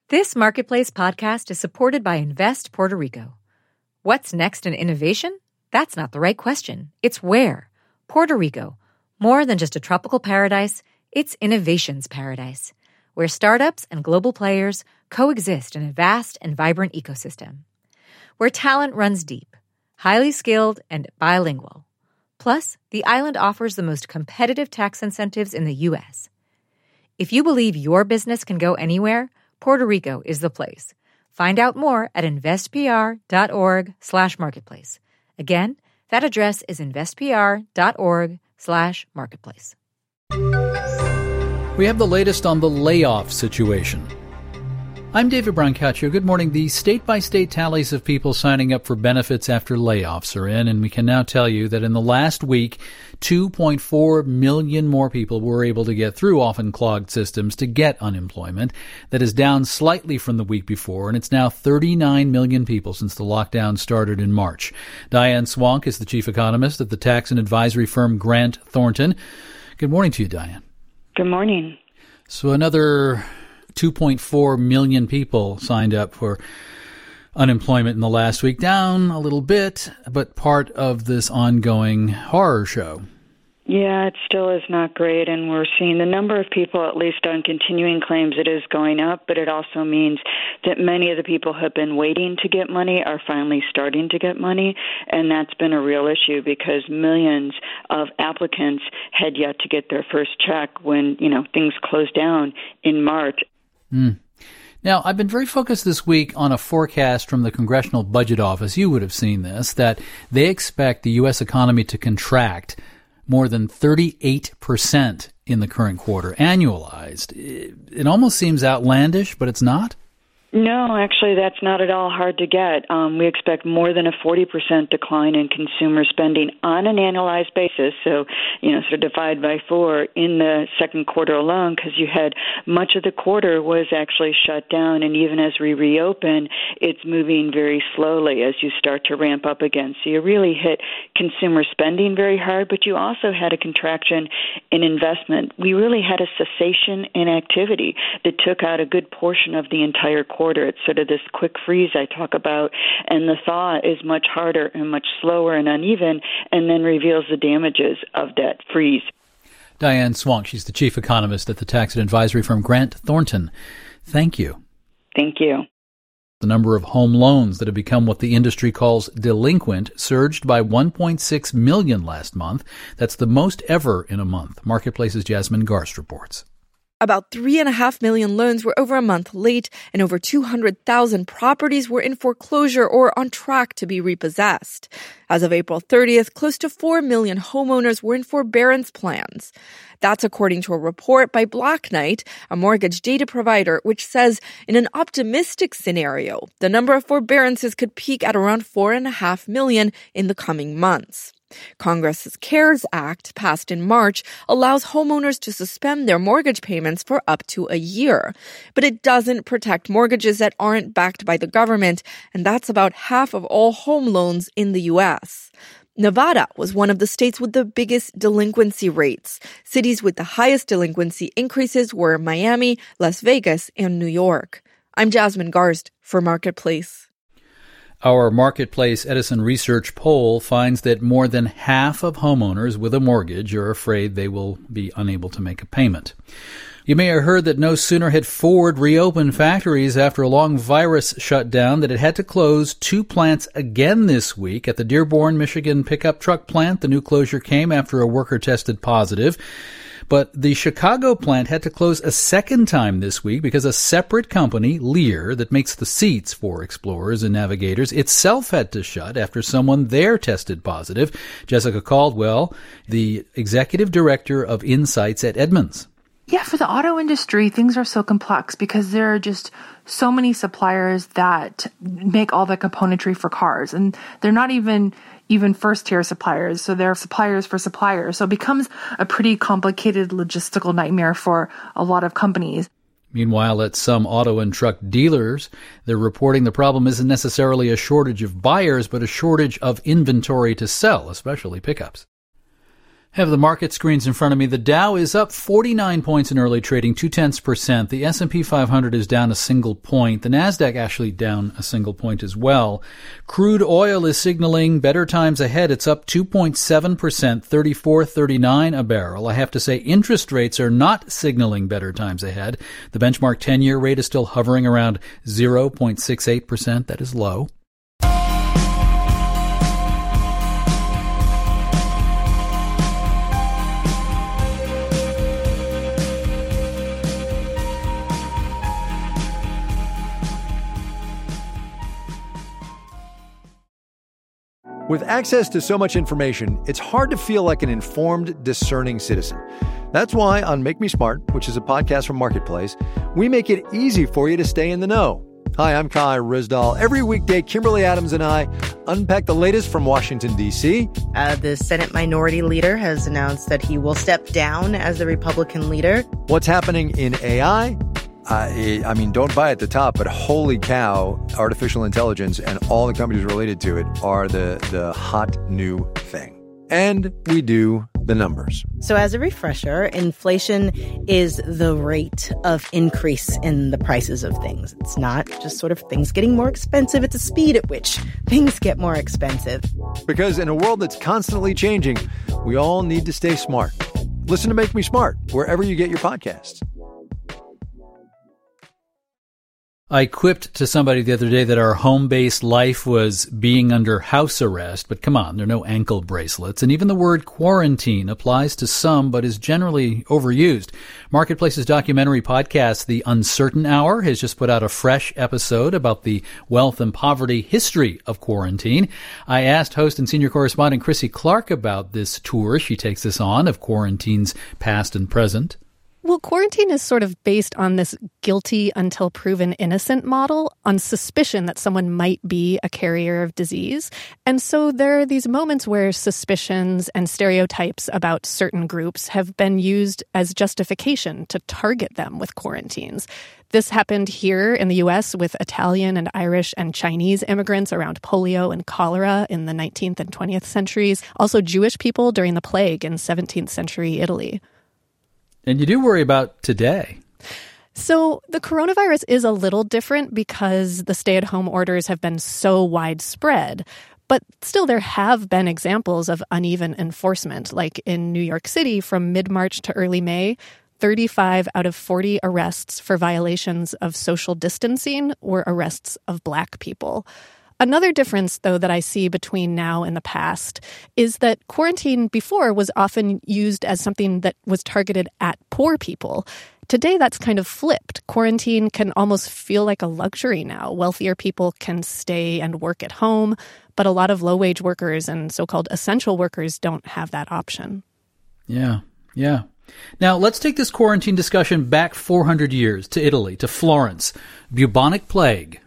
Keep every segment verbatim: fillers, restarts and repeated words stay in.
This Marketplace podcast is supported by Invest Puerto Rico. What's next in innovation? That's not the right question. It's where. Puerto Rico. More than just a tropical paradise, it's innovation's paradise, where startups and global players coexist in a vast and vibrant ecosystem. Where talent runs deep, highly skilled, and bilingual. Plus, the island offers the most competitive tax incentives in the U S. If you believe your business can go anywhere, Puerto Rico is the place. Find out more at investpr.org slash marketplace. Again, that address is investpr.org slash marketplace. We have the latest on the layoff situation. I'm David Brancaccio. Good morning. The state-by-state tallies of people signing up for benefits after layoffs are in, and we can now tell you that in the last week, two point four million more people were able to get through often clogged systems to get unemployment. That is down slightly from the week before, and it's now thirty-nine million people since the lockdown started in March. Diane Swank is the chief economist at the tax and advisory firm Grant Thornton. Good morning to you, Diane. Good morning. So another two point four million people signed up for unemployment in the last week, down a little bit, but part of this ongoing horror show. Yeah, it still is not great, and we're seeing the number of people, at least on continuing claims, it is going up, but it also means that many of the people who have been waiting to get money are finally starting to get money, and that's been a real issue because millions of applicants had yet to get their first check when, you know, things closed down in March. Mm. Now, I've been very focused this week on a forecast from the Congressional Budget Office. You would have seen this, that they expect the U S economy to contract more than thirty-eight percent in the current quarter, annualized. It, it almost seems outlandish, but it's not. No, actually, that's not at all hard to get. Um, we expect more than a forty percent decline in consumer spending on an annualized basis. So, you know, sort of divide by four in the second quarter alone, because you had much of the quarter was actually shut down. And even as we reopen, it's moving very slowly as you start to ramp up again. So you really hit consumer spending very hard, but you also had a contraction in investment. We really had a cessation in activity that took out a good portion of the entire quarter. It's sort of this quick freeze I talk about, and the thaw is much harder and much slower and uneven, and then reveals the damages of that freeze. Diane Swank, she's the chief economist at the tax and advisory firm Grant Thornton. Thank you. Thank you. The number of home loans that have become what the industry calls delinquent surged by one point six million last month. That's the most ever in a month. Marketplace's Jasmine Garst reports. About three and a half million loans were over a month late, and over two hundred thousand properties were in foreclosure or on track to be repossessed. As of April thirtieth, close to four million homeowners were in forbearance plans. That's according to a report by Black Knight, a mortgage data provider, which says in an optimistic scenario, the number of forbearances could peak at around four and a half million in the coming months. Congress's CARES Act, passed in March, allows homeowners to suspend their mortgage payments for up to a year. But it doesn't protect mortgages that aren't backed by the government, and that's about half of all home loans in the U S. Nevada was one of the states with the biggest delinquency rates. Cities with the highest delinquency increases were Miami, Las Vegas, and New York. I'm Jasmine Garst for Marketplace. Our Marketplace Edison Research poll finds that more than half of homeowners with a mortgage are afraid they will be unable to make a payment. You may have heard that no sooner had Ford reopened factories after a long virus shutdown that it had to close two plants again this week. At the Dearborn, Michigan pickup truck plant, the new closure came after a worker tested positive. But the Chicago plant had to close a second time this week because a separate company, Lear, that makes the seats for Explorers and Navigators, itself had to shut after someone there tested positive. Jessica Caldwell, the executive director of Insights at Edmunds. Yeah, for the auto industry, things are so complex because there are just so many suppliers that make all the componentry for cars, and they're not even even first-tier suppliers, so they're suppliers for suppliers. So it becomes a pretty complicated logistical nightmare for a lot of companies. Meanwhile, at some auto and truck dealers, they're reporting the problem isn't necessarily a shortage of buyers, but a shortage of inventory to sell, especially pickups. Have the market screens in front of me. The Dow is up forty-nine points in early trading, two-tenths percent. The S and P five hundred is down a single point. The Nasdaq actually down a single point as well. Crude oil is signaling better times ahead. It's up two point seven percent, thirty-four thirty-nine a barrel. I have to say interest rates are not signaling better times ahead. The benchmark ten-year rate is still hovering around zero point six eight percent. That is low. With access to so much information, it's hard to feel like an informed, discerning citizen. That's why on Make Me Smart, which is a podcast from Marketplace, we make it easy for you to stay in the know. Hi, I'm Kai Rizdal. Every weekday, Kimberly Adams and I unpack the latest from Washington, D C. Uh, the Senate Minority Leader has announced that he will step down as the Republican leader. What's happening in A I? I, I mean, don't buy at the top, but holy cow, artificial intelligence and all the companies related to it are the, the hot new thing. And we do the numbers. So as a refresher, inflation is the rate of increase in the prices of things. It's not just sort of things getting more expensive. It's a speed at which things get more expensive. Because in a world that's constantly changing, we all need to stay smart. Listen to Make Me Smart wherever you get your podcasts. I quipped to somebody the other day that our home-based life was being under house arrest, but come on, there are no ankle bracelets. And even the word quarantine applies to some, but is generally overused. Marketplace's documentary podcast, The Uncertain Hour, has just put out a fresh episode about the wealth and poverty history of quarantine. I asked host and senior correspondent Chrissy Clark about this tour she takes us on of quarantines past and present. Well, quarantine is sort of based on this guilty until proven innocent model, on suspicion that someone might be a carrier of disease. And so there are these moments where suspicions and stereotypes about certain groups have been used as justification to target them with quarantines. This happened here in the U S with Italian and Irish and Chinese immigrants around polio and cholera in the nineteenth and twentieth centuries. Also Jewish people during the plague in seventeenth century Italy. And you do worry about today. So the coronavirus is a little different because the stay-at-home orders have been so widespread. But still, there have been examples of uneven enforcement, like in New York City from mid-March to early May. thirty-five out of forty arrests for violations of social distancing were arrests of Black people. Another difference, though, that I see between now and the past is that quarantine before was often used as something that was targeted at poor people. Today, that's kind of flipped. Quarantine can almost feel like a luxury now. Wealthier people can stay and work at home, but a lot of low-wage workers and so-called essential workers don't have that option. Yeah, yeah. Now, let's take this quarantine discussion back four hundred years to Italy, to Florence. Bubonic plague.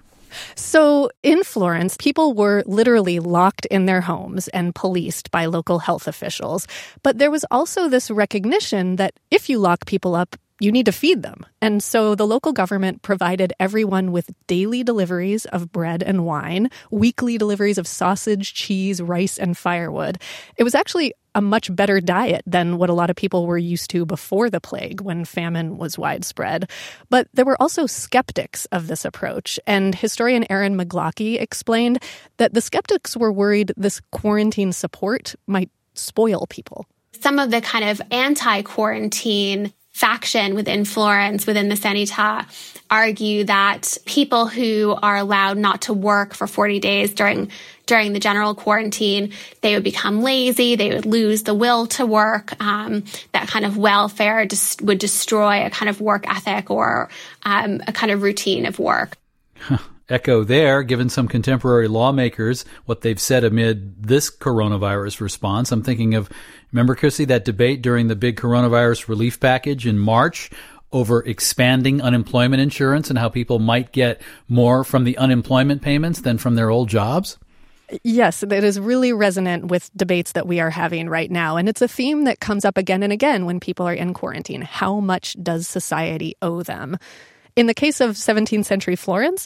So in Florence, people were literally locked in their homes and policed by local health officials. But there was also this recognition that if you lock people up, you need to feed them. And so the local government provided everyone with daily deliveries of bread and wine, weekly deliveries of sausage, cheese, rice, and firewood. It was actually a much better diet than what a lot of people were used to before the plague, when famine was widespread. But there were also skeptics of this approach. And historian Erin McGlockie explained that the skeptics were worried this quarantine support might spoil people. Some of the kind of anti-quarantine faction within Florence, within the Sanità, argue that people who are allowed not to work for forty days during during the general quarantine, they would become lazy, they would lose the will to work, um, that kind of welfare just would destroy a kind of work ethic or um, a kind of routine of work. Huh. Echo there, given some contemporary lawmakers, what they've said amid this coronavirus response. I'm thinking of, remember, Chrissy, that debate during the big coronavirus relief package in March over expanding unemployment insurance and how people might get more from the unemployment payments than from their old jobs? Yes, it is really resonant with debates that we are having right now. And it's a theme that comes up again and again when people are in quarantine. How much does society owe them? In the case of seventeenth century Florence,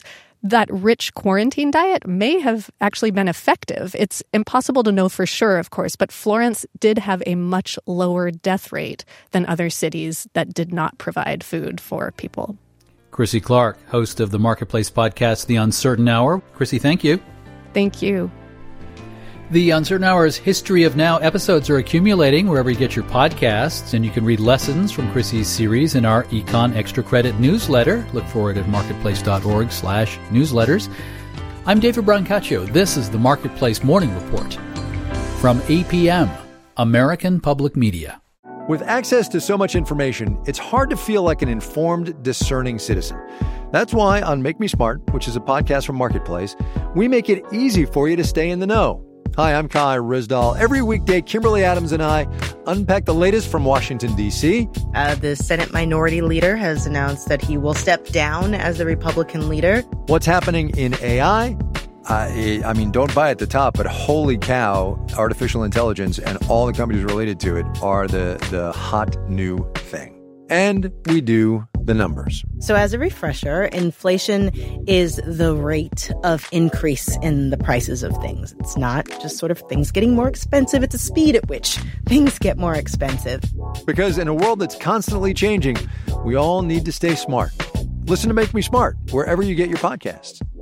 that rich quarantine diet may have actually been effective. It's impossible to know for sure, of course, but Florence did have a much lower death rate than other cities that did not provide food for people. Krissy Clark, host of the Marketplace podcast, The Uncertain Hour. Krissy, thank you. Thank you. The Uncertain Hour's History of Now episodes are accumulating wherever you get your podcasts, and you can read lessons from Krissy's series in our Econ Extra Credit newsletter. Look for it at marketplace.org slash newsletters. I'm David Brancaccio. This is the Marketplace Morning Report from A P M, American Public Media. With access to so much information, it's hard to feel like an informed, discerning citizen. That's why on Make Me Smart, which is a podcast from Marketplace, we make it easy for you to stay in the know. Hi, I'm Kai Ryssdal. Every weekday, Kimberly Adams and I unpack the latest from Washington, D C. Uh, the Senate Minority Leader has announced that he will step down as the Republican leader. What's happening in A I? Uh, I mean, don't buy at the top, but holy cow, artificial intelligence and all the companies related to it are the, the hot new thing. And we do the numbers. So as a refresher, inflation is the rate of increase in the prices of things. It's not just sort of things getting more expensive. It's a speed at which things get more expensive. Because in a world that's constantly changing, we all need to stay smart. Listen to Make Me Smart wherever you get your podcasts.